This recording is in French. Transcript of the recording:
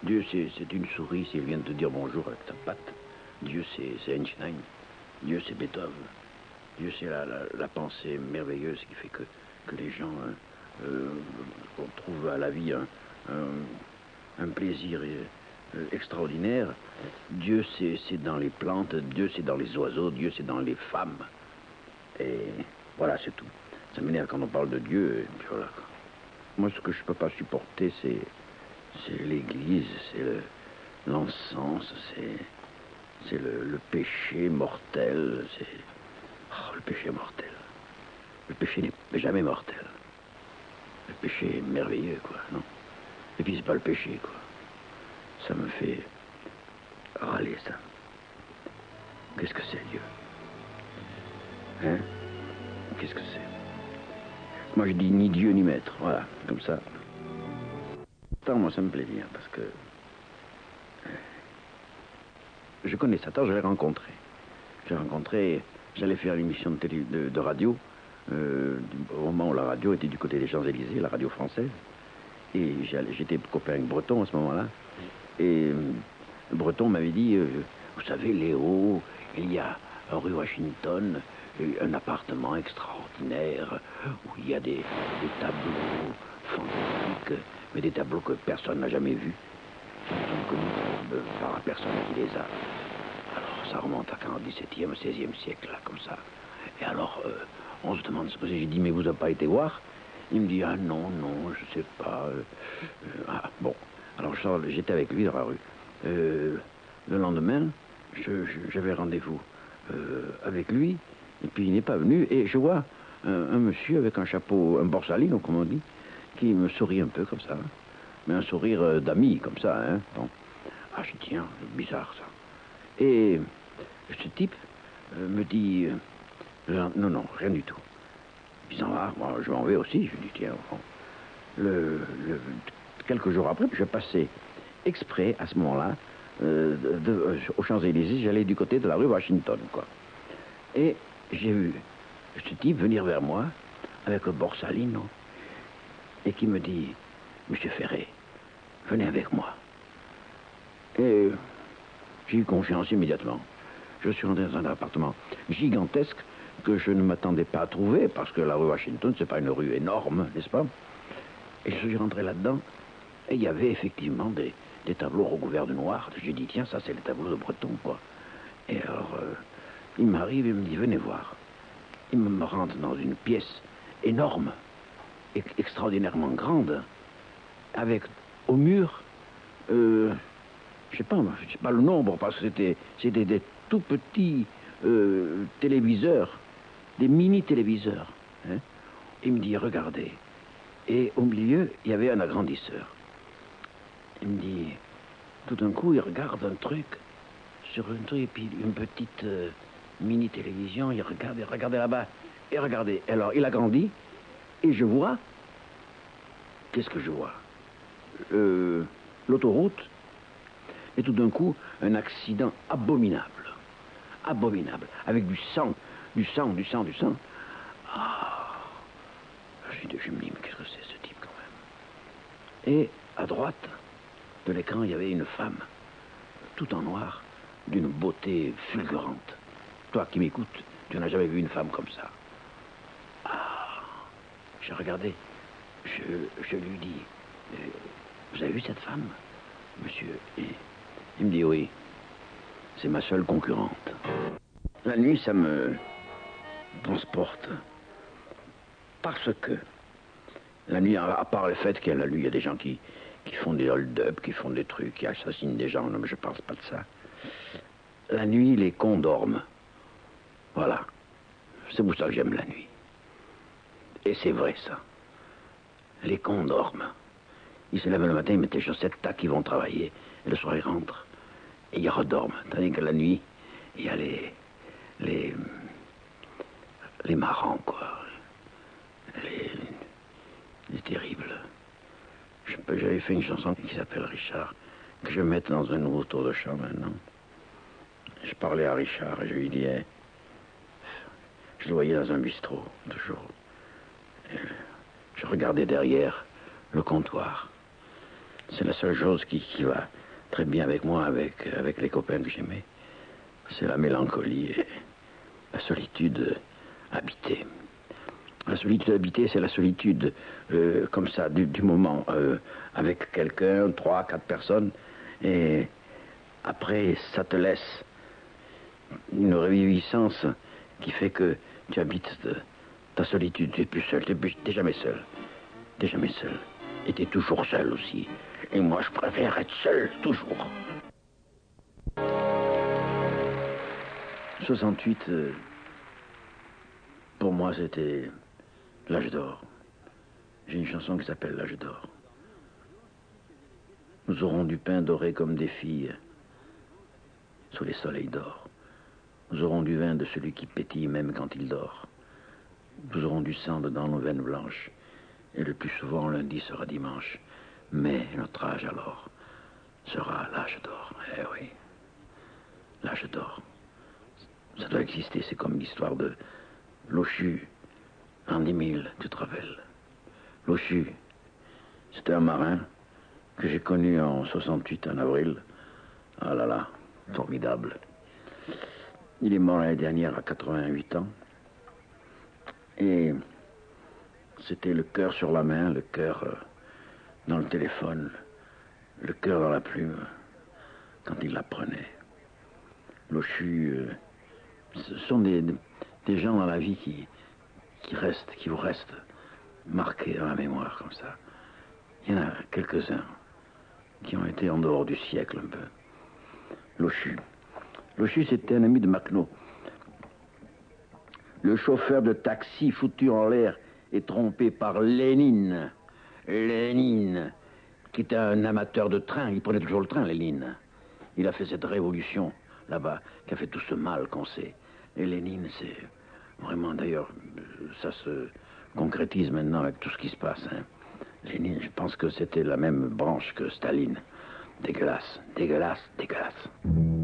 Dieu, c'est une souris s'il vient te dire bonjour avec ta patte. Dieu, c'est Einstein. Dieu, c'est Beethoven. Dieu, c'est la pensée merveilleuse qui fait que les gens trouvent à la vie un plaisir extraordinaire. Dieu, c'est dans les plantes. Dieu, c'est dans les oiseaux. Dieu, c'est dans les femmes. Et voilà, c'est tout. Ça m'énerve quand on parle de Dieu. Et puis voilà. Moi, ce que je ne peux pas supporter, c'est l'église, c'est l'encens, c'est le péché mortel, c'est... Oh, le péché mortel. Le péché n'est jamais mortel. Le péché est merveilleux, quoi, non? Et puis c'est pas le péché, quoi. Ça me fait râler, ça. Qu'est-ce que c'est, Dieu? Hein? Qu'est-ce que c'est? Moi, je dis ni Dieu ni maître, voilà, comme ça. Pourtant, moi, ça me plaît bien, parce que... Je connais Satan, je l'ai rencontré. J'allais faire l'émission de radio, au moment où la radio était du côté des Champs-Élysées, la radio française. Et j'étais copain avec Breton à ce moment-là. Et Breton m'avait dit, vous savez, Léo, il y a rue Washington, un appartement extraordinaire, où il y a des tableaux fantastiques, mais des tableaux que personne n'a jamais vus. Qui ne sont connus par personne qui les a. Alors, ça remonte à quand, 17e, 16e siècle, là, comme ça. Et alors, on se demande ce que c'est. J'ai dit, mais vous n'avez pas été voir? Il me dit, ah non, je sais pas. Ah, bon. Alors, j'étais avec lui dans la rue. Le lendemain, j'avais rendez-vous avec lui, et puis il n'est pas venu, et je vois un monsieur avec un chapeau, un borsalino, comme on dit, qui me sourit un peu comme ça. Mais un sourire d'ami, comme ça, hein. Bon. Ah, je dis, tiens, c'est bizarre, ça. Et ce type me dit, non, rien du tout. Il s'en va, moi, je m'en vais aussi. Je dis, tiens, bon. Quelques jours après, je passais exprès, à ce moment-là, aux Champs-Élysées, j'allais du côté de la rue Washington, quoi. Et j'ai vu ce type venir vers moi, avec le borsalino, et qui me dit, Monsieur Ferré, venez avec moi. Et j'ai eu confiance immédiatement. Je suis rentré dans un appartement gigantesque que je ne m'attendais pas à trouver, parce que la rue Washington, c'est pas une rue énorme, n'est-ce pas? Et je suis rentré là-dedans, et il y avait effectivement des tableaux recouverts de noir. J'ai dit, tiens, ça c'est les tableaux de Breton, quoi. Et alors, il m'arrive et me dit, venez voir. Il me rentre dans une pièce énorme, extraordinairement grande, avec au mur, je sais pas le nombre, parce que c'était des tout petits téléviseurs, des mini-téléviseurs. Hein. Il me dit, regardez. Et au milieu, il y avait un agrandisseur. Il me dit, tout d'un coup, il regarde un truc, sur un truc, et puis une petite mini-télévision, il regarde, regardez là-bas, et regardez. Alors, il agrandit, et je vois, qu'est-ce que je vois? L'autoroute, et tout d'un coup, un accident abominable. Abominable. Avec du sang. Ah, je me dis, mais qu'est-ce que c'est ce type quand même? Et à droite de l'écran, il y avait une femme, tout en noir, d'une beauté fulgurante. Toi qui m'écoutes, tu n'as jamais vu une femme comme ça. Ah, j'ai regardé, je lui dis, vous avez vu cette femme, monsieur? Et il me dit, oui, c'est ma seule concurrente. La nuit, ça me transporte. Parce que la nuit, à part le fait qu'il y a la nuit, il y a des gens qui font des hold-up, qui font des trucs, qui assassinent des gens. Non, mais je pense pas de ça. La nuit, les cons dorment. Voilà. C'est pour ça que j'aime la nuit. Et c'est vrai, ça. Les cons dorment. Ils se lèvent le matin, ils mettent les chaussettes, tac, ils vont travailler. Et le soir, ils rentrent. Et ils redorment. Tandis que la nuit, il y a les marrants, quoi. Les terribles. J'avais fait une chanson qui s'appelle Richard, que je vais mettre dans un nouveau tour de chant maintenant. Je parlais à Richard et je lui disais, je le voyais dans un bistrot, toujours. Et je regardais derrière le comptoir. C'est la seule chose qui va très bien avec moi, avec les copains que j'aimais. C'est la mélancolie et la solitude habitée. La solitude habitée, c'est la solitude comme ça, du moment, avec quelqu'un, 3, 4 personnes, et après, ça te laisse une réviviscence qui fait que tu habites ta solitude, tu es plus seul, t'es jamais seul. T'es jamais seul. Et t'es toujours seul aussi. Et moi, je préfère être seul, toujours. 68, pour moi, c'était l'âge d'or. J'ai une chanson qui s'appelle L'âge d'or. Nous aurons du pain doré comme des filles sous les soleils d'or. Nous aurons du vin de celui qui pétille même quand il dort. Nous aurons du sang dans nos veines blanches. Et le plus souvent, lundi sera dimanche. Mais notre âge alors sera l'âge d'or. Eh oui, l'âge d'or. Ça doit exister, c'est comme l'histoire de Lochu, en 10 000, tu te rappelles. Lochu, c'était un marin que j'ai connu en 68, en avril. Ah là là, formidable. Il est mort l'année dernière à 88 ans. Et c'était le cœur sur la main, le cœur dans le téléphone, le cœur dans la plume, quand il la prenait. Lochu, ce sont des gens dans la vie qui vous restent marqués dans la mémoire comme ça. Il y en a quelques-uns qui ont été en dehors du siècle un peu. Lochu. Lochu, c'était un ami de Macno. Le chauffeur de taxi foutu en l'air et trompé par Lénine. Lénine, qui était un amateur de train. Il prenait toujours le train, Lénine. Il a fait cette révolution là-bas, qui a fait tout ce mal qu'on sait. Et Lénine, c'est vraiment, d'ailleurs, ça se concrétise maintenant avec tout ce qui se passe. Hein. Lénine, je pense que c'était la même branche que Staline. Dégueulasse, dégueulasse, dégueulasse.